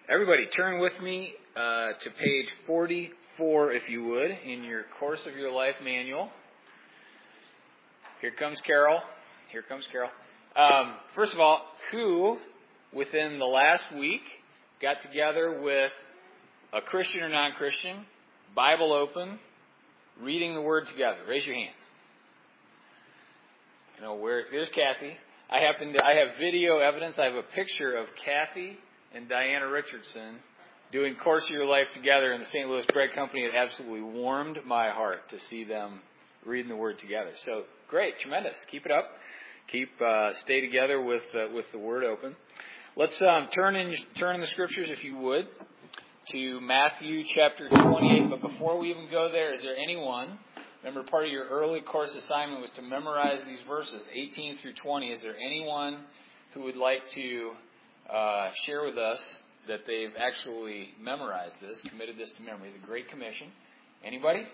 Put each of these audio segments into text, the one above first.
Everybody, turn with me to page 44, if you would, in your Course of Your Life manual. Here comes Carol. First of all, who, within the last week, got together with a Christian or non-Christian, Bible open, reading the Word together? Raise your hand. There's Kathy. I have video evidence. I have a picture of Kathy and Diana Richardson doing Course of Your Life together in the St. Louis Bread Company. It absolutely warmed my heart to see them reading the Word together. So great, tremendous. Keep it up. Stay together with the Word open. Let's turn in the Scriptures, if you would, to Matthew chapter 28. But before we even go there, is there anyone? Remember, part of your early course assignment was to memorize these verses, 18 through 20. Is there anyone who would like to share with us that they've actually memorized this, committed this to memory, the Great Commission? Anybody?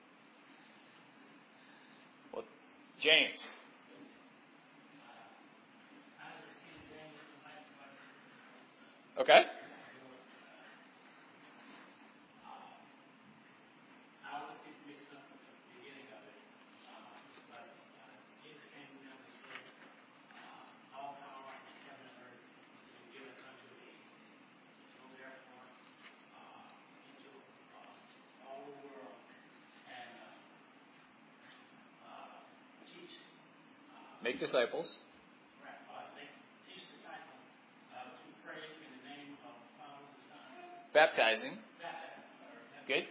Well, James. Okay. Make disciples. Teach disciples to pray in the name of the Father, the Son. Baptizing. Good.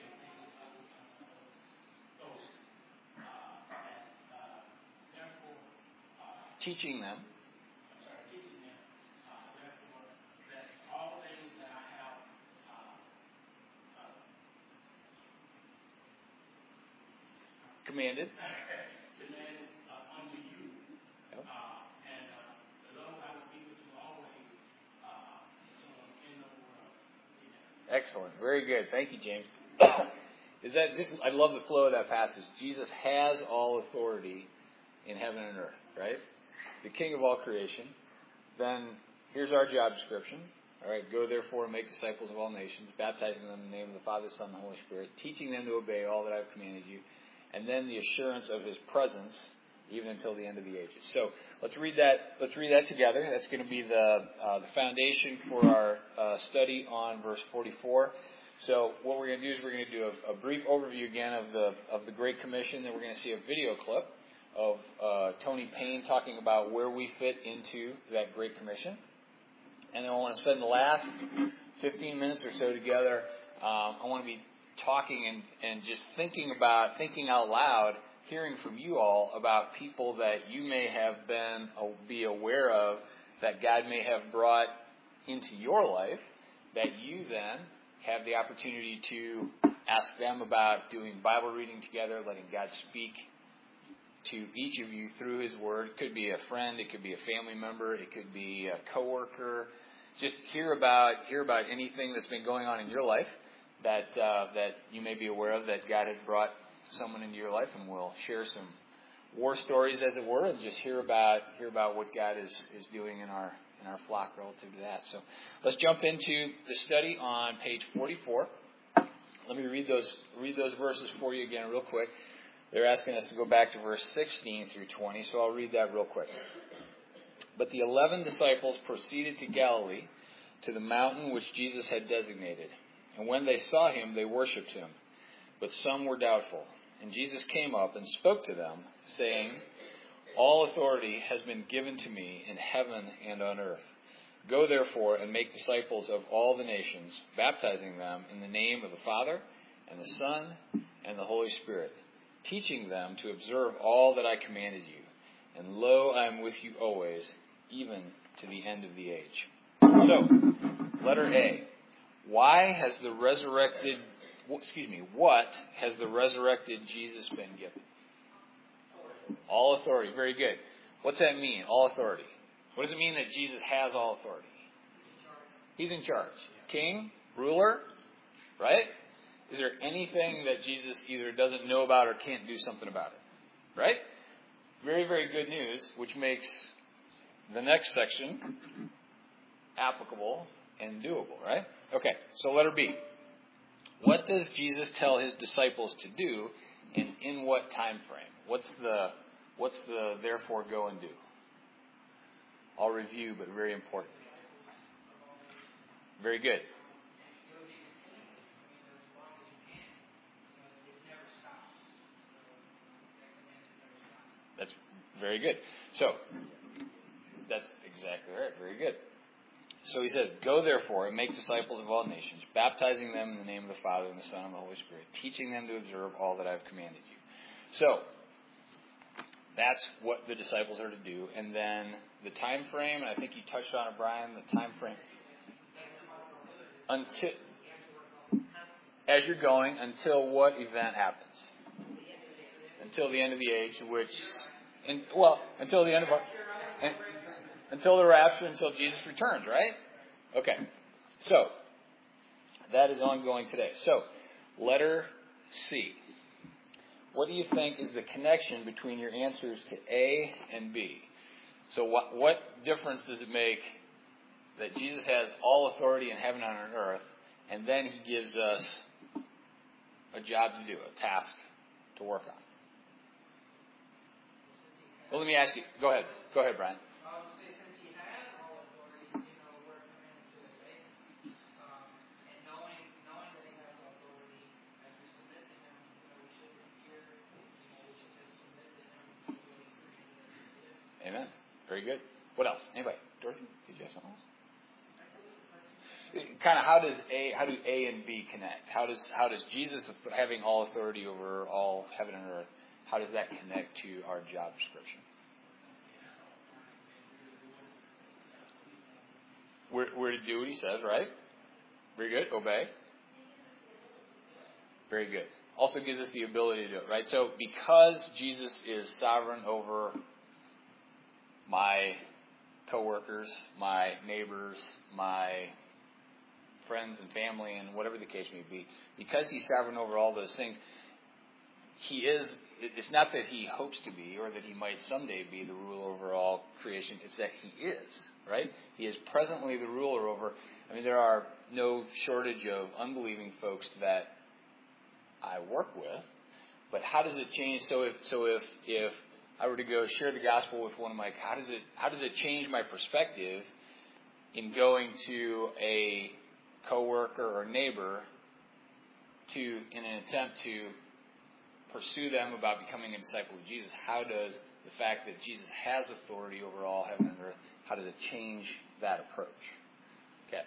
Teaching them. Therefore, that all things that I have commanded. Unto you. Yep. And the Lord I will be with you always in the world. Excellent. Very good. Thank you, James. I love the flow of that passage. Jesus has all authority in heaven and earth, right? The King of all creation. Then here's our job description. All right, go therefore and make disciples of all nations, baptizing them in the name of the Father, the Son, and the Holy Spirit, teaching them to obey all that I've commanded you, and then the assurance of His presence even until the end of the ages. So let's read that. Let's read that together. That's going to be the foundation for our study on verse 44. So what we're going to do is we're going to do a brief overview again of the Great Commission. Then we're going to see a video clip of Tony Payne talking about where we fit into that Great Commission. And then I want to spend the last 15 minutes or so together. I want to be talking and just thinking out loud, hearing from you all about people that you may have be aware of, that God may have brought into your life, that you then have the opportunity to ask them about doing Bible reading together, letting God speak to each of you through His Word. It could be a friend, it could be a family member, it could be a coworker. Just hear about anything that's been going on in your life that you may be aware of, that God has brought someone into your life, and we'll share some war stories, as it were, and just hear about what God is doing in our flock relative to that. So let's jump into the study on page 44. Let me read those verses for you again real quick. They're asking us to go back to verse 16 through 20, so I'll read that real quick. But the 11 disciples proceeded to Galilee, to the mountain which Jesus had designated. And when they saw Him, they worshipped Him, but some were doubtful. And Jesus came up and spoke to them, saying, All authority has been given to me in heaven and on earth. Go therefore and make disciples of all the nations, baptizing them in the name of the Father and the Son and the Holy Spirit, teaching them to observe all that I commanded you. And lo, I am with you always, even to the end of the age. So, letter A. What has the resurrected Jesus been given? All authority. Very good. What's that mean, all authority? What does it mean that Jesus has all authority? He's in charge. King, ruler, right? Is there anything that Jesus either doesn't know about or can't do something about it? Right? Very, very good news, which makes the next section applicable and doable, right? Okay, so letter B. What does Jesus tell his disciples to do, and in what time frame? What's the therefore go and do? I'll review, but very important. Very good. That's very good. So, that's exactly right. Very good. So he says, go therefore and make disciples of all nations, baptizing them in the name of the Father and the Son and the Holy Spirit, teaching them to observe all that I have commanded you. So, that's what the disciples are to do. And then the time frame, and I think you touched on it, Brian, the time frame. Until, as you're going, until what event happens? Until the end of the age, until the end of until the rapture, until Jesus returns, right? Okay. So, that is ongoing today. So, letter C. What do you think is the connection between your answers to A and B? So, what difference does it make that Jesus has all authority in heaven and on earth, and then he gives us a job to do, a task to work on? Well, let me ask you. Go ahead. Go ahead, Brian. Amen. Very good. What else? Anybody? Dorothy, did you have something else? Kind of how do A and B connect? How does Jesus having all authority over all heaven and earth, how does that connect to our job description? We're to do what he says, right? Very good. Obey. Very good. Also gives us the ability to do it, right? So because Jesus is sovereign over my coworkers, my neighbors, my friends and family, and whatever the case may be, because he's sovereign over all those things, it's not that he hopes to be or that he might someday be the ruler over all creation, it's that he is, right? He is presently the ruler over, there are no shortage of unbelieving folks that I work with, but how does it change? So if I were to go share the gospel with one of my, how does it change my perspective in going to a coworker or neighbor in an attempt to pursue them about becoming a disciple of Jesus? How does the fact that Jesus has authority over all heaven and earth, how does it change that approach? Okay.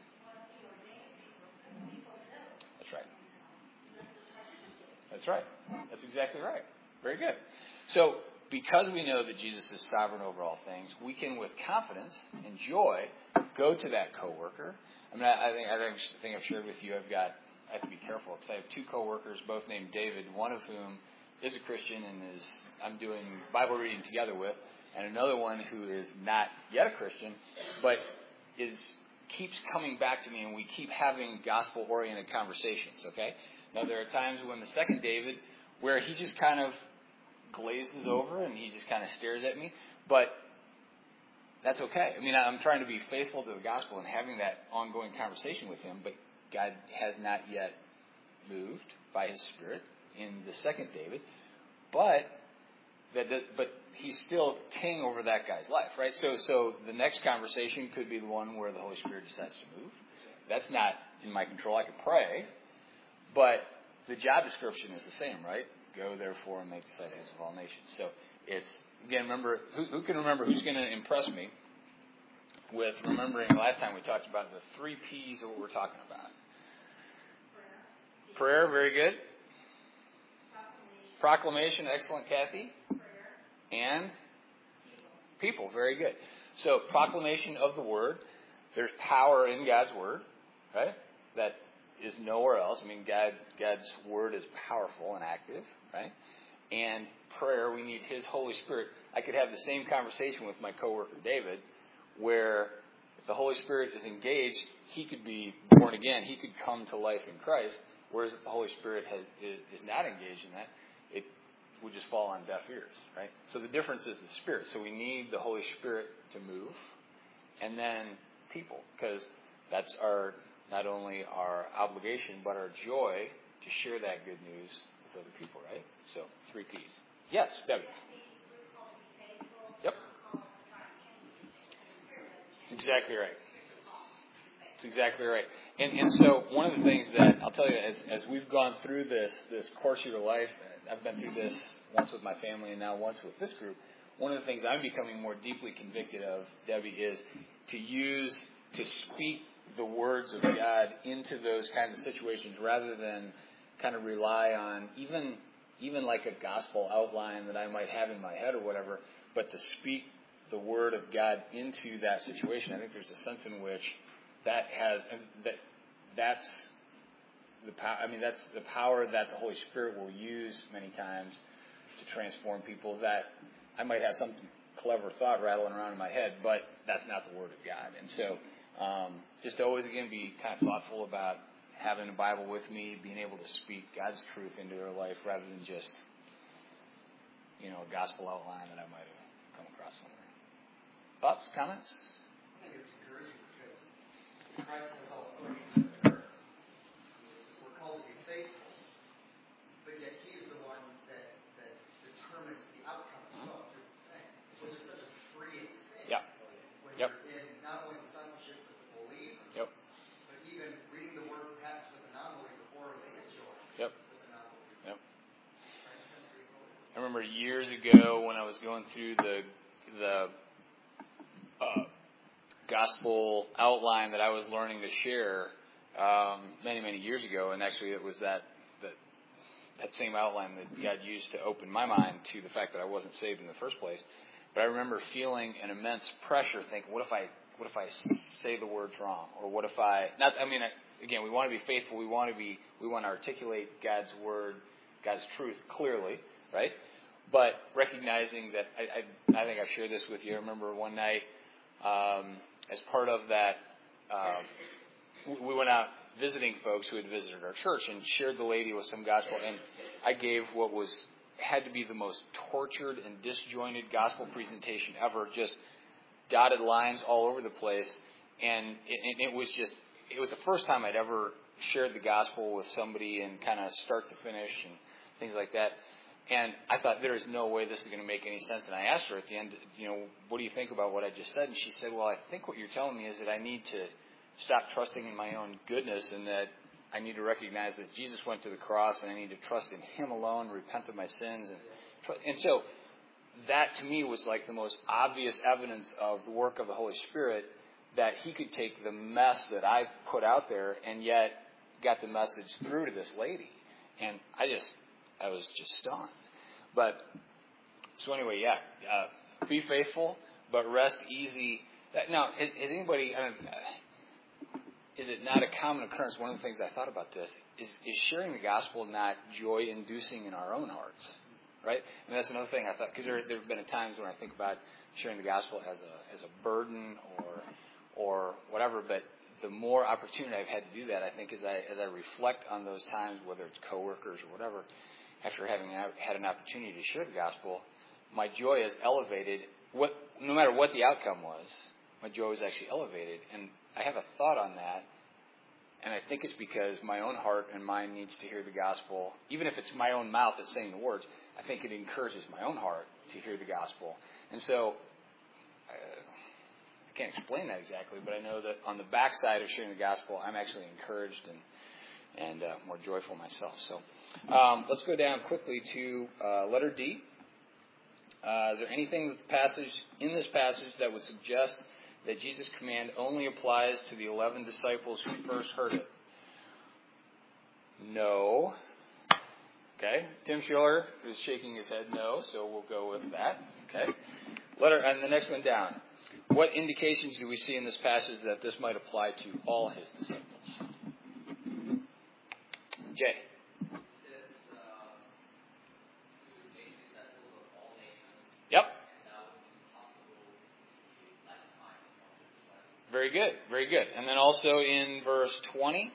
That's right. That's exactly right. Very good. So, because we know that Jesus is sovereign over all things, we can, with confidence and joy, go to that coworker. I think I've shared with you. I have to be careful because I have two coworkers, both named David. One of whom is a Christian and I'm doing Bible reading together with, and another one who is not yet a Christian, but keeps coming back to me, and we keep having gospel-oriented conversations. Okay. Now there are times when the second David, where he just kind of glazes over and he just kind of stares at me, but that's okay. I'm trying to be faithful to the gospel and having that ongoing conversation with him, but God has not yet moved by his Spirit in the second David, but he's still king over that guy's life, right? So the next conversation could be the one where the Holy Spirit decides to move. That's not in my control. I can pray, but the job description is the same, right? Go therefore and make disciples of all nations. So it's, again, remember, who can remember who's going to impress me with remembering last time we talked about the 3 P's of what we're talking about? Prayer, very good. Proclamation, excellent, Kathy. And people, very good. So proclamation of the Word. There's power in God's Word, right? That is nowhere else. God's Word is powerful and active, right? And prayer, we need His Holy Spirit. I could have the same conversation with my coworker David, where if the Holy Spirit is engaged, he could be born again. He could come to life in Christ. Whereas if the Holy Spirit is not engaged in that, it would just fall on deaf ears, right? So the difference is the Spirit. So we need the Holy Spirit to move, and then people, because that's not only our obligation, but our joy to share that good news with other people, right? So, 3 P's. Yes, Debbie. Yep. That's exactly right. That's exactly right. And so one of the things that I'll tell you, as we've gone through this course of your life, I've been through this once with my family and now once with this group, one of the things I'm becoming more deeply convicted of, Debbie, is to speak the words of God into those kinds of situations rather than kind of rely on even like a gospel outline that I might have in my head or whatever, but to speak the word of God into that situation. I think there's a sense in which that's the power. I mean, that's the power that the Holy Spirit will use many times to transform people. That I might have some clever thought rattling around in my head, but that's not the Word of God. And so, just always again be kind of thoughtful about having the Bible with me, being able to speak God's truth into their life rather than just a gospel outline that I might have come across somewhere. Thoughts, comments? I think it's encouraging because Christ has all authority in the earth. We're called to be faithful, but yet He's the one that determines the outcome as well through the same. Which is such a freeing thing. Yep. When you're in not only discipleship with the believer, but even reading the Word perhaps with a non-believer or a joy with a non-believer. Yep. I remember years ago when I was going through the gospel outline that I was learning to share many years ago, and actually it was that same outline that God used to open my mind to the fact that I wasn't saved in the first place. But I remember feeling an immense pressure, thinking, what if I say the words wrong, or what if again, we want to be faithful. We want to articulate God's word, God's truth clearly, right? But recognizing that, I think I've shared this with you. I remember one night, as part of that, we went out visiting folks who had visited our church and shared the lady with some gospel. And I gave what had to be the most tortured and disjointed gospel presentation ever, just dotted lines all over the place. And it was the first time I'd ever shared the gospel with somebody and kind of start to finish and things like that. And I thought, there is no way this is going to make any sense. And I asked her at the end, what do you think about what I just said? And she said, well, I think what you're telling me is that I need to stop trusting in my own goodness, and that I need to recognize that Jesus went to the cross, and I need to trust in Him alone, repent of my sins. And so that to me was like the most obvious evidence of the work of the Holy Spirit, that He could take the mess that I put out there and yet got the message through to this lady. And I was just stunned. But, so anyway, be faithful, but rest easy. Now, is anybody, is it not a common occurrence? One of the things I thought about this is sharing the gospel not joy-inducing in our own hearts, right? And that's another thing I thought, because there have been times when I think about sharing the gospel as a burden or whatever, but the more opportunity I've had to do that, I think, as I reflect on those times, whether it's coworkers or whatever, after having had an opportunity to share the gospel, my joy is elevated. No matter what the outcome was, my joy was actually elevated. And I have a thought on that, and I think it's because my own heart and mind needs to hear the gospel. Even if it's my own mouth that's saying the words, I think it encourages my own heart to hear the gospel. And so, I can't explain that exactly, but I know that on the backside of sharing the gospel, I'm actually encouraged and more joyful myself. So let's go down quickly to letter D. Is there anything in this passage that would suggest that Jesus' command only applies to the 11 disciples who first heard it? No. Okay. Tim Schiller is shaking his head no, so we'll go with that. Okay. And the next one down. What indications do we see in this passage that this might apply to all His disciples? Jay. Yep. Very good. Very good. And then also in verse 20,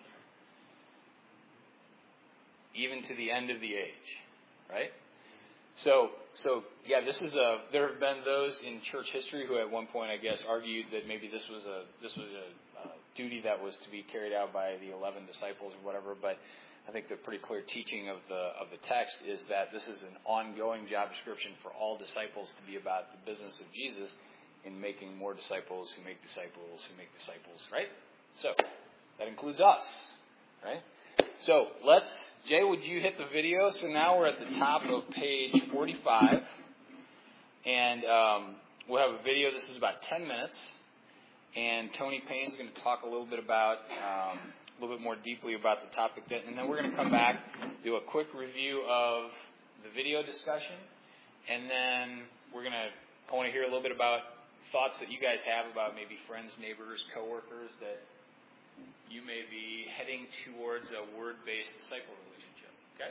even to the end of the age, right? So yeah, there have been those in church history who at one point, I guess, argued that maybe this was a duty that was to be carried out by the 11 disciples or whatever, but I think the pretty clear teaching of the text is that this is an ongoing job description for all disciples to be about the business of Jesus in making more disciples who make disciples who make disciples, right? So that includes us, right? So Jay, would you hit the video? So now we're at the top of page 45, and we'll have a video. This is about 10 minutes, and Tony Payne's going to talk a little bit about, a little bit more deeply about the topic, and then we're going to come back, do a quick review of the video discussion, and then I want to hear a little bit about thoughts that you guys have about maybe friends, neighbors, coworkers that you may be heading towards a word-based disciple relationship. Okay?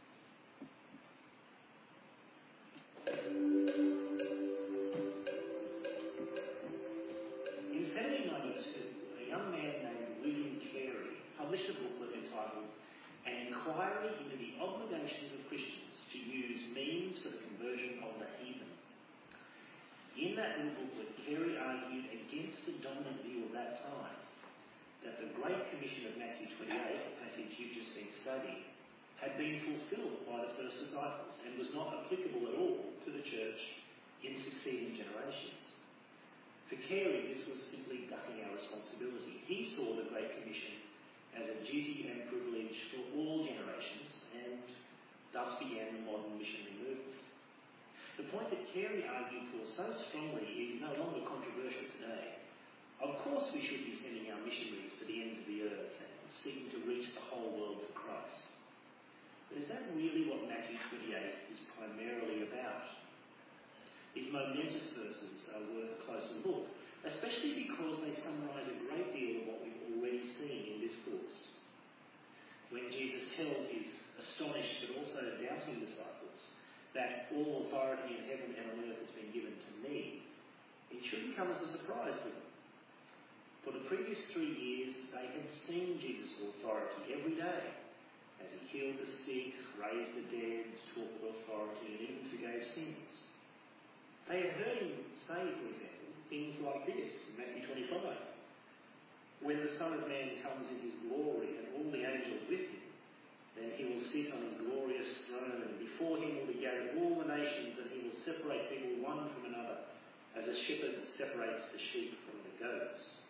In 1792, a young man named William Carey published a booklet entitled An Inquiry into the Obligations of Christians to Use Means for the Conversion of the Heathen. In that little booklet, Carey argued against the dominant view of that time that the Great Commission of Matthew 28, the passage you've just been studying, had been fulfilled by the first disciples and was not applicable at all to the church in succeeding generations. For Carey, this was simply ducking our responsibility. He saw the Great Commission as a duty and privilege for all generations, and thus began the modern missionary movement. The point that Carey argued for so strongly is no longer controversial today. Of course we should be sending our missionaries to the ends of the earth and seeking to reach the whole world for Christ. But is that really what Matthew 28 is primarily about? These momentous verses are worth a closer look, especially because they summarise a great deal of what we've already seen in this course. When Jesus tells his astonished but also doubting disciples that all authority in heaven and on earth has been given to me, it shouldn't come as a surprise to them. For the previous 3 years, they had seen Jesus' authority every day as he healed the sick, raised the dead, taught with authority, and even forgave sins. They had heard him say, for example, things like this in Matthew 25. When the Son of Man comes in his glory and all the angels with him, then he will sit on his glorious throne, and before him will be gathered all the nations, and he will separate people one from another, as a shepherd separates the sheep from the goats.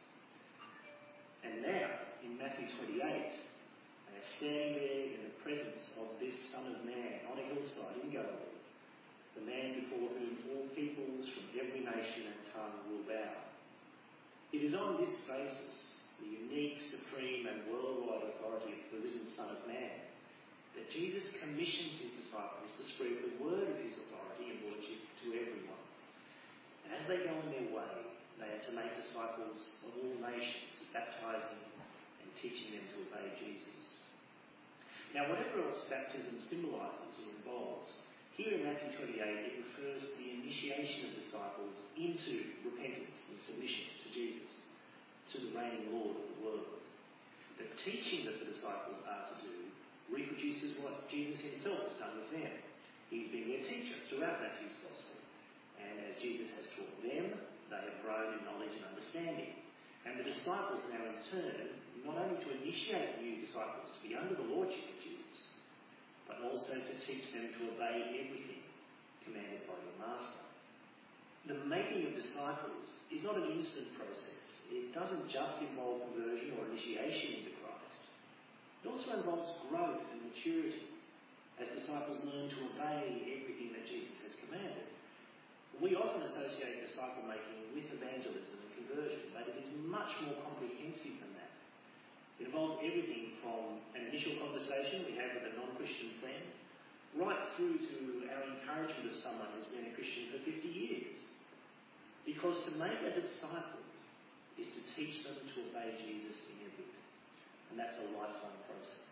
And now, in Matthew 28, they are standing there in the presence of this Son of Man on a hillside in Galilee, the man before whom all peoples from every nation and tongue will bow. It is on this basis, the unique, supreme and worldwide authority of the risen Son of Man, that Jesus commissioned his disciples to spread the word of his authority and lordship to everyone. And as they go on their way, they are to make disciples of all nations, baptizing and teaching them to obey Jesus. Now, whatever else baptism symbolises or involves, here in Matthew 28 it refers to the initiation of disciples into repentance and submission to Jesus, to the reigning Lord of the world. The teaching that the disciples are to do reproduces what Jesus himself has done with them. He's been their teacher throughout Matthew's Gospel, and as Jesus has taught them, they have grown in knowledge and understanding. And the disciples now in turn, not only to initiate new disciples to be under the lordship of Jesus, but also to teach them to obey everything commanded by your Master. The making of disciples is not an instant process. It doesn't just involve conversion or initiation into Christ. It also involves growth and maturity as disciples learn to obey everything that Jesus has commanded. We often associate disciple making with evangelism and conversion, but it is much more comprehensive than that. It involves everything from an initial conversation we have with a non-Christian friend, right through to our encouragement of someone who's been a Christian for 50 years. Because to make a disciple is to teach them to obey Jesus in everything. And that's a lifelong process.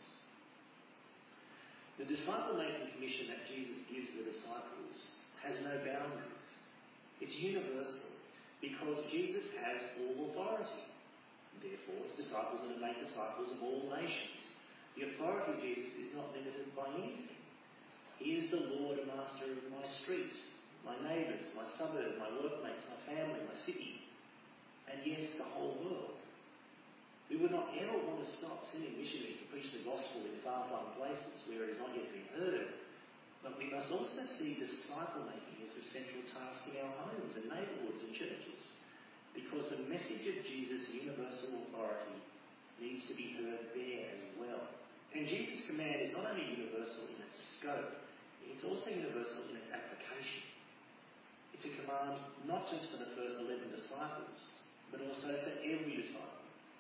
The disciple-making commission that Jesus gives the disciples has no boundaries. It's universal because Jesus has all authority. Therefore, his disciples are to make disciples of all nations. The authority of Jesus is not limited by anything. He is the Lord and Master of my street, my neighbours, my suburb, my workmates, my family, my city, and yes, the whole world. We would not ever want to stop sending missionaries to preach the gospel in far-flung places where it has not yet been heard. But we must also see disciple-making as a central task in our homes and neighbourhoods and churches, because the message of Jesus' universal authority needs to be heard there as well. And Jesus' command is not only universal in its scope, it's also universal in its application. It's a command not just for the first 11 disciples, but also for every disciple.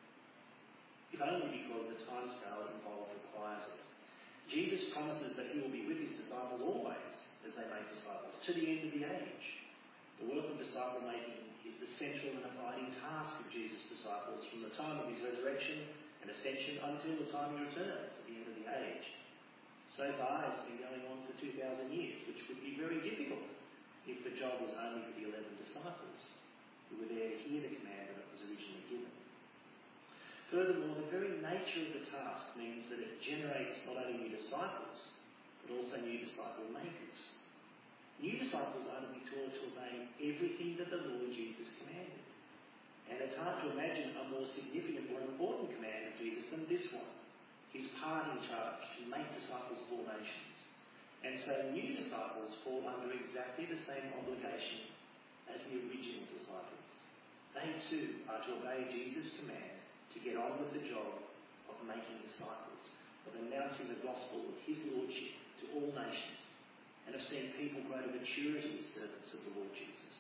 If only because the timescale involved requires it. Jesus promises that he will be with his disciples always as they make disciples, to the end of the age. The work of disciple-making is the central and abiding task of Jesus' disciples from the time of his resurrection and ascension until the time he returns at the end of the age. So far, it's been going on for 2,000 years, which would be very difficult if the job was only for the 11 disciples who were there to hear the command that was originally given. Furthermore, the very nature of the task means that it generates not only new disciples, but also new disciple makers. New disciples are to be taught to obey everything that the Lord Jesus commanded. And it's hard to imagine a more significant or important command of Jesus than this one, his parting charge to make disciples of all nations. And so new disciples fall under exactly the same obligation as the original disciples. They too are to obey Jesus' command to get on with the job of making disciples, of announcing the gospel of his lordship to all nations, and of seeing people grow to maturity as servants of the Lord Jesus.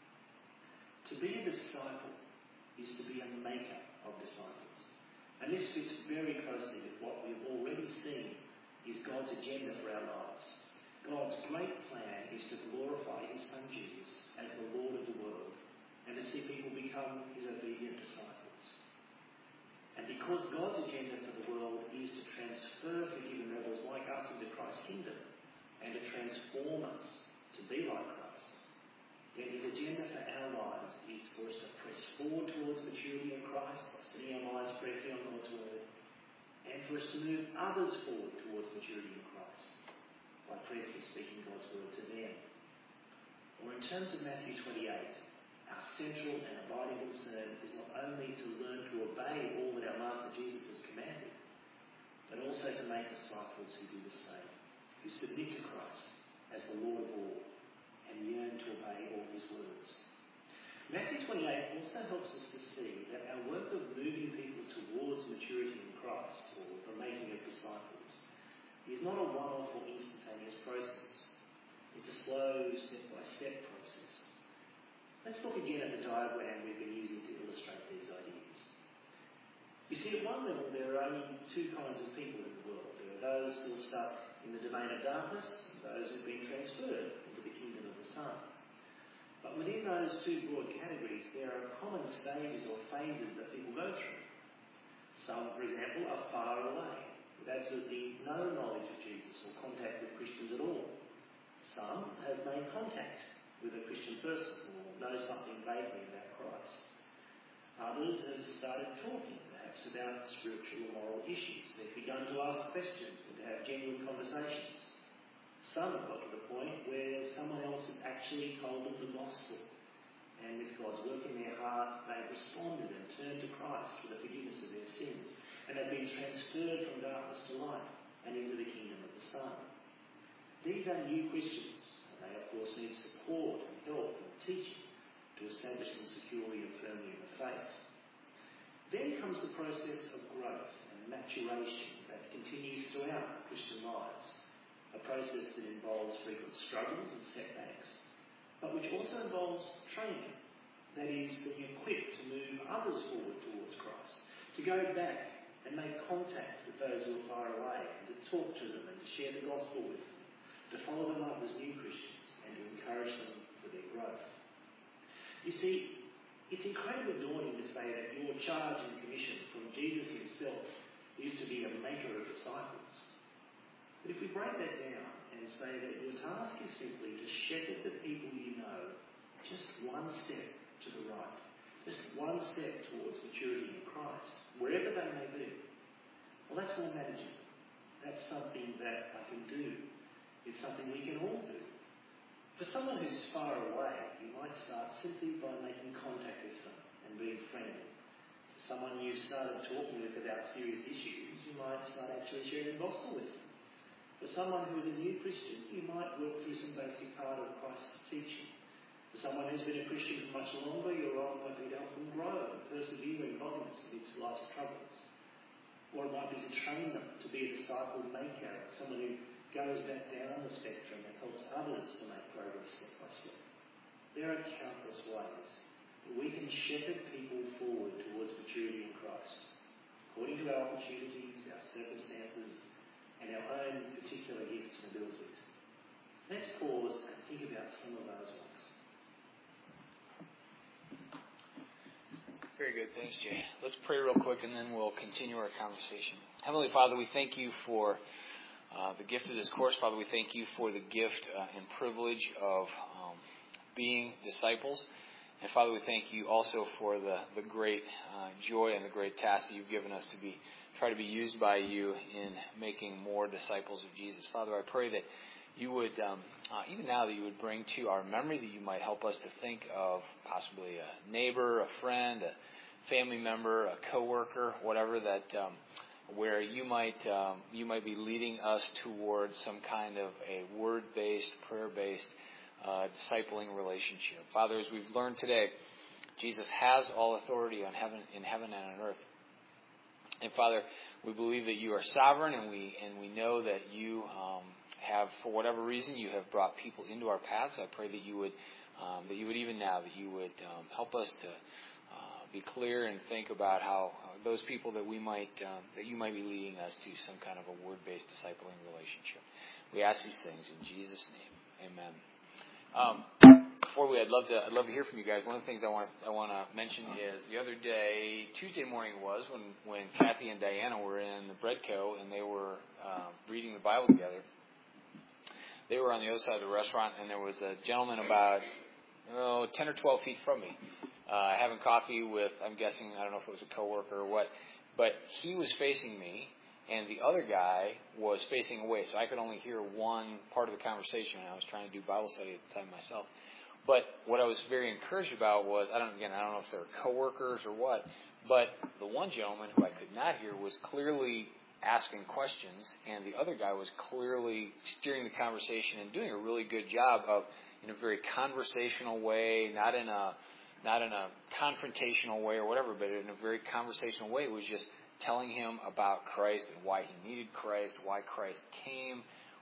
To be a disciple is to be a maker of disciples. And this fits very closely with what we've already seen is God's agenda for our lives. God's great plan is to glorify his Son Jesus as the Lord of the world, and to see people become his obedient disciples. And because God's agenda for the world is to transfer forgiven rebels like us into Christ's kingdom and to transform us to be like Christ, then his agenda for our lives is for us to press forward towards maturity in Christ by setting our minds prayerfully on God's word, and for us to move others forward towards maturity in Christ by prayerfully speaking God's word to them. Or in terms of Matthew 28, our central and abiding concern is not only to learn to obey all that our Master Jesus has commanded, but also to make disciples who do the same, who submit to Christ as the Lord of all and yearn to obey all his words. Matthew 28 also helps us to see that our work of moving people towards maturity in Christ, or the making of disciples, is not a one-off or instantaneous process. It's a slow, step-by-step process. Let's look again at the diagram we've been using to illustrate these ideas. You see, at one level, there are only two kinds of people in the world. There are those who are stuck in the domain of darkness, and those who have been transferred into the kingdom of the Son. But within those two broad categories, there are common stages or phases that people go through. Some, for example, are far away, with absolutely no knowledge of Jesus or contact with Christians at all. Some have made contact with a Christian person or know something vaguely about Christ. Others have started talking, perhaps about spiritual or moral issues. They've begun to ask questions and to have genuine conversations. Some have got to the point where someone else has actually told them the gospel, and with God's work in their heart, they've responded and turned to Christ for the forgiveness of their sins, and have been transferred from darkness to light and into the kingdom of the Son. These are new Christians. They, of course, need support and help and teaching to establish them securely and firmly in the faith. Then comes the process of growth and maturation that continues throughout Christian lives, a process that involves frequent struggles and setbacks, but which also involves training, that is, being equipped to move others forward towards Christ, to go back and make contact with those who are far away, and to talk to them and to share the gospel with them, to follow them up as new Christians and to encourage them for their growth. You see, it's incredibly daunting to say that your charge and commission from Jesus himself is to be a maker of disciples. But if we break that down and say that your task is simply to shepherd the people you know just one step to the right, just one step towards maturity in Christ, wherever they may be, well, that's more manageable. That's something that I can do. It's something we can all do. For someone who's far away, you might start simply by making contact with them and being friendly. Someone you started talking with about serious issues, you might start actually sharing the gospel with them. For someone who is a new Christian, you might work through some basic part of Christ's teaching. For someone who's been a Christian for much longer, your role might be to help them grow and persevere in godliness amidst life's troubles. Or it might be to train them to be a disciple maker, someone who goes back down the spectrum and helps others to make progress step by step. There are countless ways that we can shepherd people forward towards maturity in Christ, according to our opportunities, our circumstances, and our own particular gifts and abilities. Let's pause and think about some of those ones. Very good. Thanks, Jay. Let's pray real quick and then we'll continue our conversation. Heavenly Father, we thank you for the gift of this course. Father, we thank you for the gift and privilege of being disciples. And Father, we thank you also for the great joy and the great task that you've given us to try to be used by you in making more disciples of Jesus. Father, I pray that you would, even now, that you would bring to our memory, that you might help us to think of possibly a neighbor, a friend, a family member, a coworker, whatever, that where you might be leading us towards some kind of a word-based, prayer-based discipling relationship. Father, as we've learned today, Jesus has all authority in heaven and on earth. And Father, we believe that you are sovereign, and we know that you have, for whatever reason, you have brought people into our paths. I pray that you would even now, that you would help us to be clear and think about how those people that you might be leading us to some kind of a word-based discipling relationship. We ask these things in Jesus' name. Amen. Before I'd love to hear from you guys. One of the things I want to mention is the other day, Tuesday morning it was, when Kathy and Diana were in the Bread Co. and they were reading the Bible together. They were on the other side of the restaurant, and there was a gentleman about 10 or 12 feet from me, having coffee with, I'm guessing, I don't know if it was a coworker or what, but he was facing me, and the other guy was facing away, so I could only hear one part of the conversation, and I was trying to do Bible study at the time myself. But what I was very encouraged about was, I don't know if they were coworkers or what, but the one gentleman who I could not hear was clearly asking questions, and the other guy was clearly steering the conversation and doing a really good job of, in a very conversational way, not in a confrontational way or whatever, but in a very conversational way. It was just telling him about Christ and why he needed Christ, why Christ came,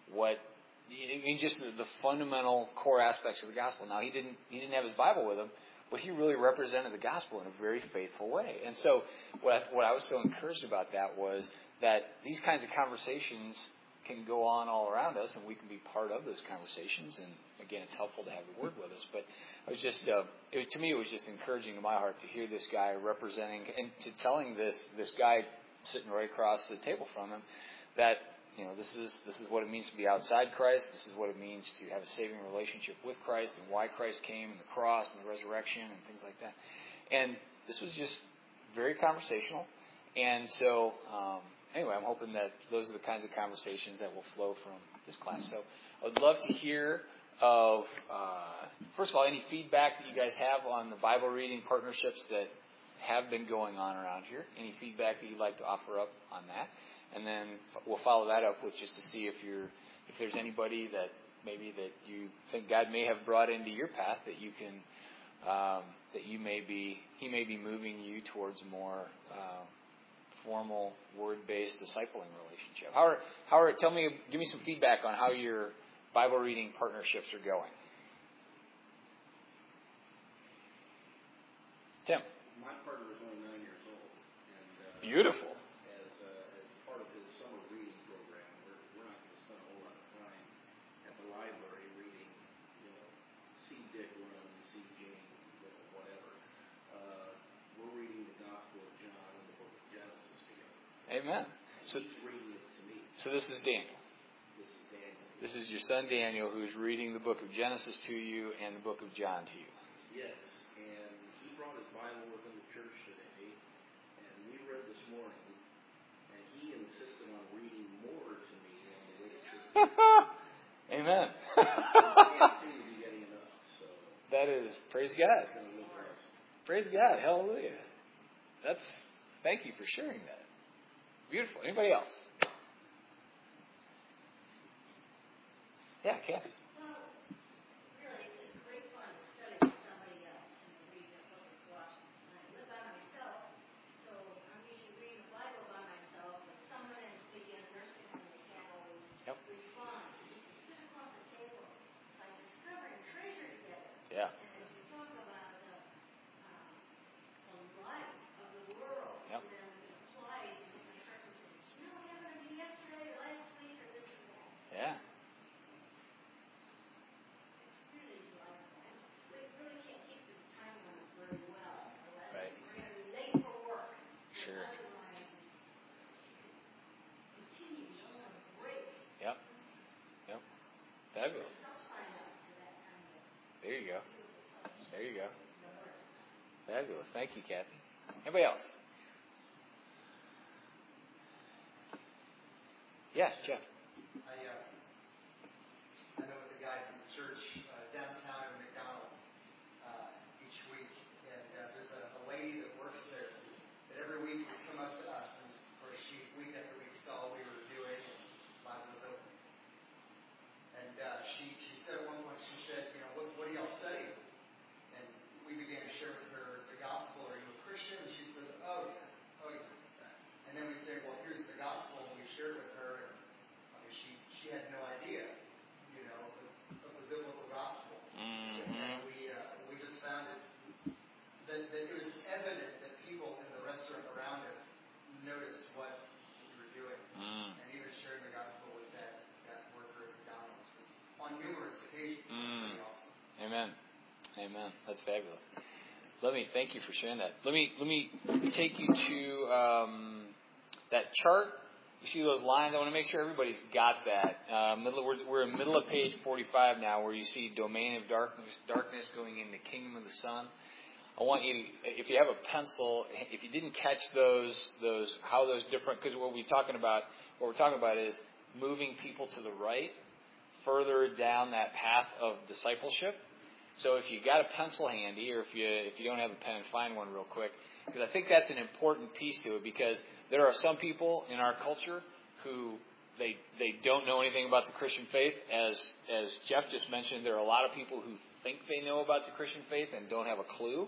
just the fundamental core aspects of the gospel. Now, he didn't have his Bible with him, but he really represented the gospel in a very faithful way. And so what I was so encouraged about that was that these kinds of conversations can go on all around us, and we can be part of those conversations. And again, it's helpful to have the Word with us. But I was just, to me, it was just encouraging to my heart to hear this guy representing and to telling this guy sitting right across the table from him that this is what it means to be outside Christ. This is what it means to have a saving relationship with Christ, and why Christ came, and the cross, and the resurrection, and things like that. And this was just very conversational. And so, anyway, I'm hoping that those are the kinds of conversations that will flow from this class. So I would love to hear of, first of all, any feedback that you guys have on the Bible reading partnerships that have been going on around here. Any feedback that you'd like to offer up on that. And then we'll follow that up with just to see if there's anybody that maybe that you think God may have brought into your path that you can, he may be moving you towards a more formal word-based discipling relationship. Give me some feedback on how your Bible reading partnerships are going. Tim. My partner is only 9 years old. And, beautiful. As part of his summer reading program, we're not going to spend a whole lot of time at the library reading, see Dick run, see Jane, whatever. We're reading the Gospel of John and the book of Genesis together. Amen. So he's reading it to me. So this is Daniel. This is your son Daniel, who's reading the book of Genesis to you and the book of John to you. Yes, and he brought his Bible with him to church today, and we read this morning, and he insisted on reading more to me on the way to church. Amen. I can't seem to be getting enough. So that is, praise God. Praise God. Hallelujah. That's Thank you for sharing that. Beautiful. Anybody else? Yeah, Kathy. Really, it's just great fun to study with somebody else and read the book of Colossians. I live by myself, so I'm usually reading the Bible by myself, but someone in the nursing home they can't always respond. Just to sit across the table, like discovering treasure together. Yeah. And as we talk about the life of the world, Yep. and then we apply it in different circumstances. You know what happened to me yesterday or last week or this or that? Yeah. Sure. Yep. Yep. Fabulous. There you go. There you go. Fabulous. Thank you, Kathy. Anybody else? Yeah, Jeff. I know the guy from the church downtown at McDonald's each week, and there's a lady that works there that every week would come up to us, and of course week after week saw all we were doing, and Bible was open. And she said at one point, she said, what do y'all study? And we began to share with her the gospel. Are you a Christian? And she says, oh yeah. And then we say, well, here's the gospel, and we shared with her, and she had no idea, of the biblical gospel. Mm-hmm. And we just found that it was evident that people in the restaurant around us noticed what we were doing. And even sharing the gospel with that worker at McDonald's was on numerous occasions. Pretty awesome. Amen. Amen. That's fabulous. Thank you for sharing that. Let me take you to that chart. You see those lines? I want to make sure everybody's got that. We're in the middle of page 45 now, where you see domain of darkness going in the kingdom of the sun. I want you to, if you have a pencil, if you didn't catch how those different, because what we're talking about is moving people to the right, further down that path of discipleship. So if you got a pencil handy, or if you don't have a pen, find one real quick, because I think that's an important piece to it, because there are some people in our culture who they don't know anything about the Christian faith. As Jeff just mentioned, there are a lot of people who think they know about the Christian faith and don't have a clue.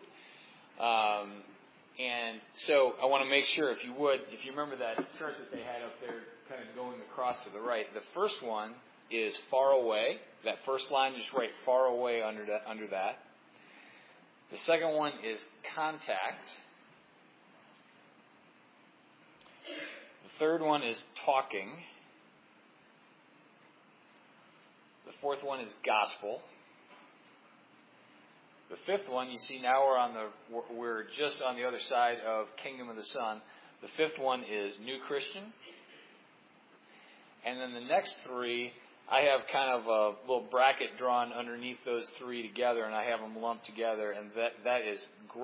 And so I want to make sure, if you remember that chart that they had up there, kind of going across to the right. The first one is far away. That first line, just write far away under that. The second one is contact. The third one is talking. The fourth one is gospel. The fifth one, you see now we're just on the other side of Kingdom of the Sun. The fifth one is New Christian. And then the next three, I have kind of a little bracket drawn underneath those three together, and I have them lumped together, and that is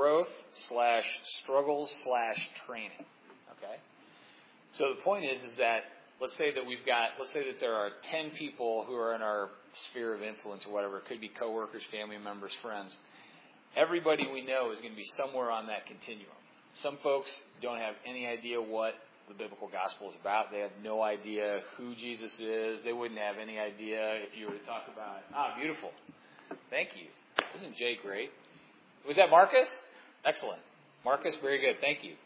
growth/struggles/training. Okay? So the point is that let's say that there are 10 people who are in our sphere of influence or whatever. It could be coworkers, family members, friends. Everybody we know is going to be somewhere on that continuum. Some folks don't have any idea what the biblical gospel is about. They have no idea who Jesus is. They wouldn't have any idea if you were to talk about, beautiful. Thank you. Isn't Jay great? Was that Marcus? Excellent. Marcus, very good. Thank you.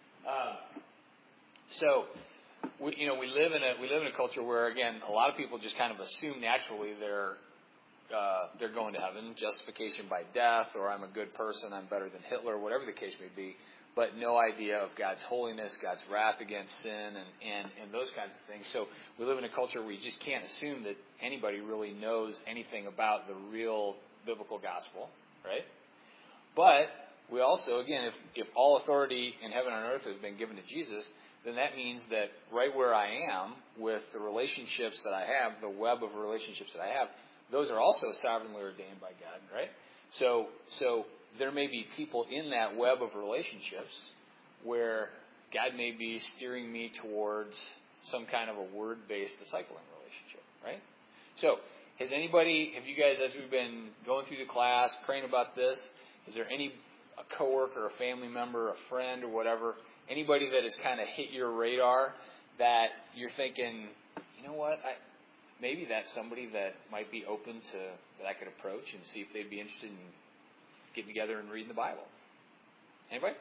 So we live in a culture where, again, a lot of people just kind of assume naturally they're going to heaven, justification by death, or I'm a good person, I'm better than Hitler, whatever the case may be, but no idea of God's holiness, God's wrath against sin, and those kinds of things. So we live in a culture where you just can't assume that anybody really knows anything about the real biblical gospel, right? But we also, again, if all authority in heaven and earth has been given to Jesus, then that means that right where I am with the relationships that I have, the web of relationships that I have, those are also sovereignly ordained by God, right? So there may be people in that web of relationships where God may be steering me towards some kind of a word-based discipling relationship, right? So have you guys, as we've been going through the class, praying about this, is there a coworker, a family member, a friend, or whatever, Anybody that has kind of hit your radar that you're thinking, you know what, maybe that's somebody that might be open to, that I could approach and see if they'd be interested in getting together and reading the Bible. Anybody?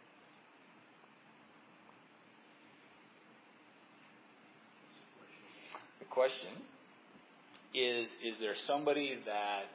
The question is there somebody that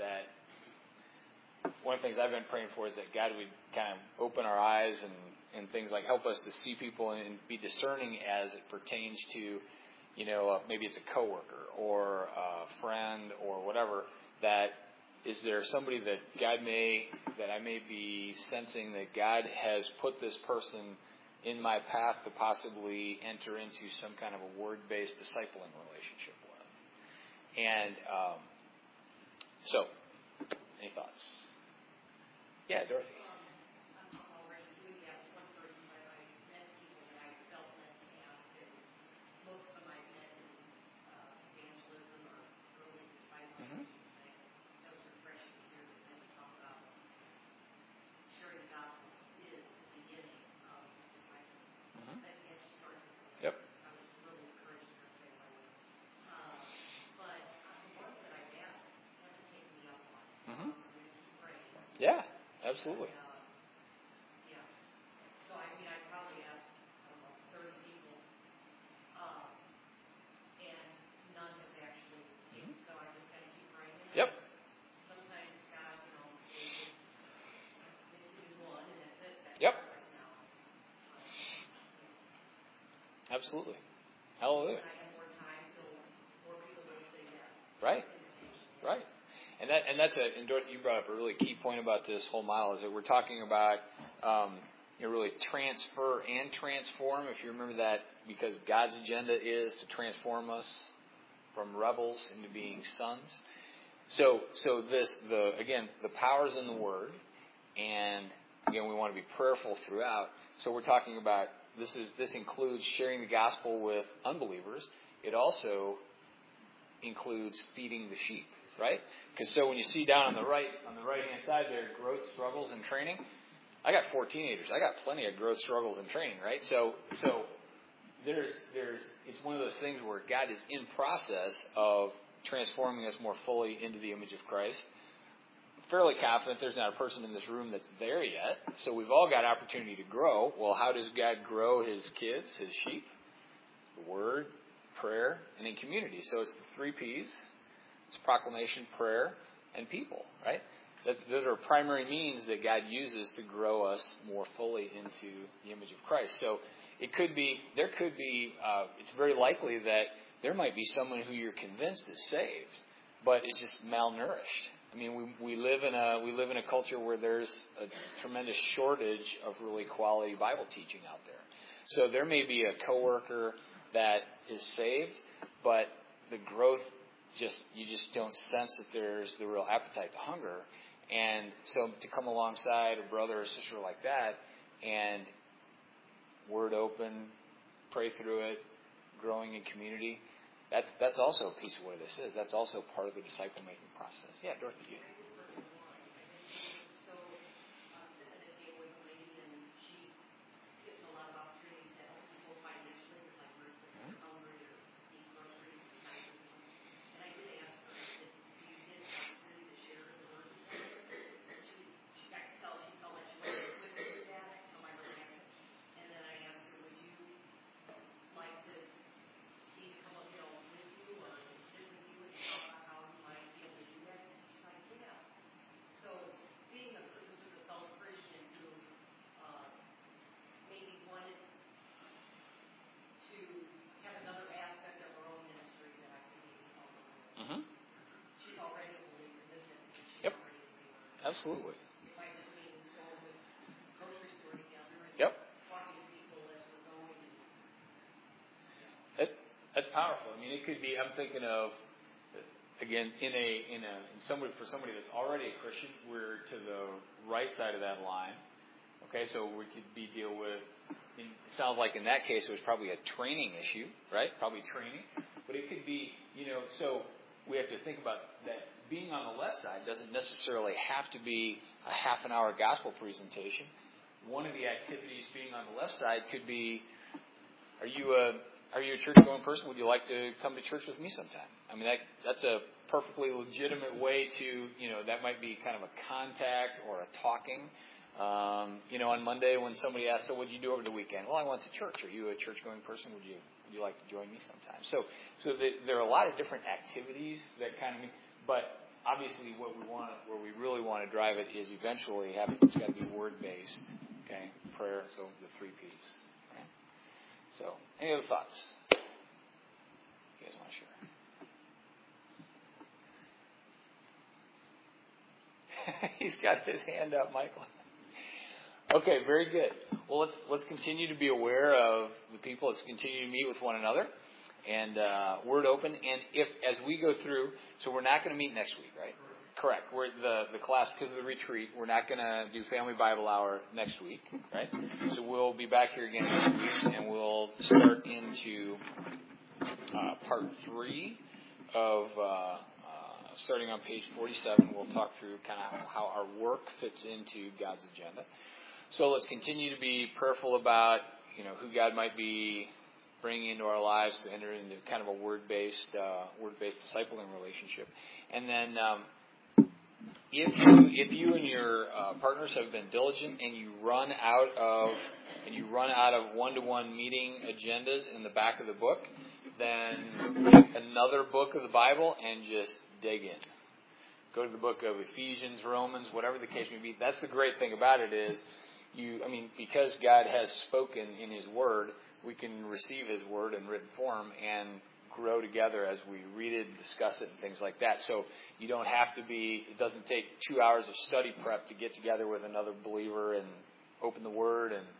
one of the things I've been praying for is that God would kind of open our eyes and things like help us to see people and be discerning as it pertains to, maybe it's a coworker or a friend or whatever, that is there somebody that I may be sensing that God has put this person in my path to possibly enter into some kind of a word-based discipling relationship with. And so, any thoughts? Yeah, Dorothy. Yeah, absolutely. So, I probably asked, 30 people, and none have actually, so I just kind of keep writing. Yep. Sometimes God, they do one, and that's it. That's Yep. right now. Absolutely. Hallelujah. When I have more time, more people will say yes. Right. Right. And that's and Dorothy, you brought up a really key point about this whole mile is that we're talking about really transfer and transform. If you remember that, because God's agenda is to transform us from rebels into being sons. So the power's in the Word, and again we want to be prayerful throughout. So we're talking about this includes sharing the gospel with unbelievers. It also includes feeding the sheep. Right? Because so when you see down on the right hand side there, growth, struggles, and training. I got 4 teenagers. I got plenty of growth, struggles, and training. Right? So there's it's one of those things where God is in process of transforming us more fully into the image of Christ. I'm fairly confident there's not a person in this room that's there yet. So we've all got opportunity to grow. Well, how does God grow His kids, His sheep? The Word, prayer, and in community. So it's the 3 P's. It's proclamation, prayer, and people, right? Those are primary means that God uses to grow us more fully into the image of Christ. So it's very likely that there might be someone who you're convinced is saved, but is just malnourished. I mean, we live in a culture where there's a tremendous shortage of really quality Bible teaching out there. So there may be a coworker that is saved, but the growth you just don't sense that there's the real appetite, the hunger. And so to come alongside a brother or sister like that and word open, pray through it, growing in community, that's also a piece of what this is. That's also part of the disciple making process. Yeah, Dorothy. Absolutely. Yep. That's powerful. I mean, it could be. I'm thinking of again for somebody that's already a Christian. We're to the right side of that line. Okay, so we could deal with. It sounds like in that case it was probably a training issue, right? Probably training, but it could be. So we have to think about that. Being on the left side doesn't necessarily have to be a half an hour gospel presentation. one of the activities being on the left side could be, are you a church-going person? Would you like to come to church with me sometime? I mean, that's a perfectly legitimate way to, that might be kind of a contact or a talking. On Monday when somebody asks, so what did you do over the weekend? Well, I went to church. Are you a church-going person? Would you like to join me sometime? So there are a lot of different activities that kind of, but obviously where we really want to drive it is eventually it's got to be word-based, okay? Prayer, so the 3 Ps. Okay? So, any other thoughts you guys want to share? He's got his hand up, Michael. Okay, very good. Well, let's continue to be aware of the people. Let's continue to meet with one another, and word open. And if as we go through, so we're not going to meet next week, right? Correct. We're the class because of the retreat. We're not going to do Family Bible Hour next week, right? So we'll be back here again next week, and we'll start into part 3 of. Starting on page 47, we'll talk through kind of how our work fits into God's agenda. So let's continue to be prayerful about, who God might be bringing into our lives to enter into kind of a word-based discipling relationship. And then, if you and your partners have been diligent and you run out of one-to-one meeting agendas in the back of the book, then pick another book of the Bible and just dig in. Go to the book of Ephesians, Romans, whatever the case may be. That's the great thing about it is, because God has spoken in His Word, we can receive His Word in written form and grow together as we read it and discuss it and things like that. So you don't have to it doesn't take 2 hours of study prep to get together with another believer and open the Word and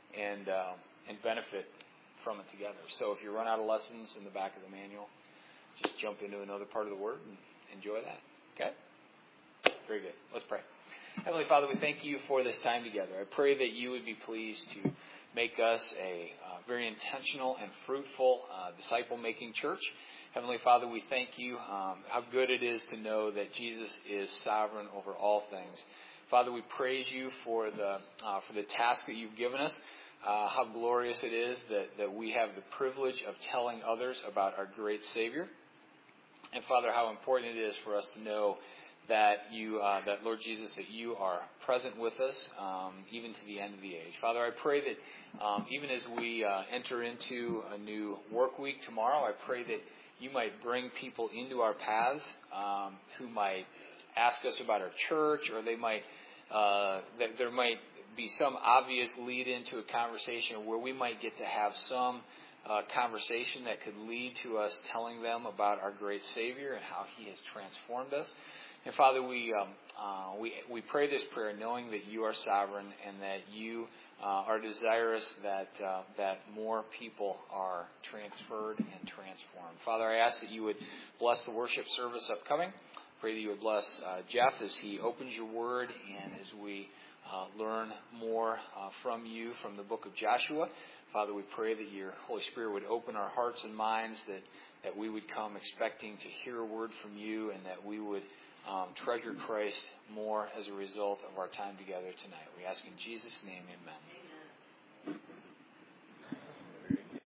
benefit from it together. So if you run out of lessons in the back of the manual, just jump into another part of the Word and enjoy that. Okay? Very good. Let's pray. Heavenly Father, we thank you for this time together. I pray that you would be pleased to make us a very intentional and fruitful disciple-making church. Heavenly Father, we thank you how good it is to know that Jesus is sovereign over all things. Father, we praise you for the task that you've given us. How glorious it is that we have the privilege of telling others about our great Savior. And Father, how important it is for us to know that that Lord Jesus, that you are present with us even to the end of the age. Father, I pray that even as we enter into a new work week tomorrow, I pray that you might bring people into our paths who might ask us about our church, or they might that there might be some obvious lead into a conversation where we might get to have some conversation that could lead to us telling them about our great Savior and how He has transformed us. And Father, we pray this prayer knowing that you are sovereign and that you are desirous that more people are transferred and transformed. Father, I ask that you would bless the worship service upcoming. Pray that you would bless Jeff as he opens your word and as we learn more from you from the book of Joshua. Father, we pray that your Holy Spirit would open our hearts and minds, that we would come expecting to hear a word from you, and that we would treasure Christ more as a result of our time together tonight. We ask in Jesus' name, amen.